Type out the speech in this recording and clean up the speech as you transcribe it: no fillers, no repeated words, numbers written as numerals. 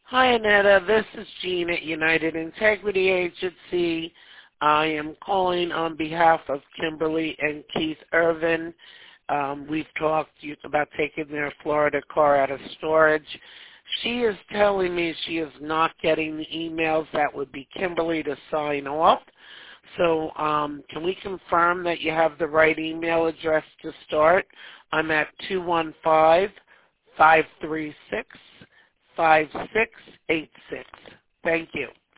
Hi, Annetta. This is Jean at United Integrity Agency. I am calling on behalf of Kimberly and Keith Irvin. We've talked about taking their Florida car out of storage. She is telling me she is not getting the emails. That would be Kimberly to sign off. So can we confirm that you have the right email address to start? I'm at 215-536-5686. Thank you.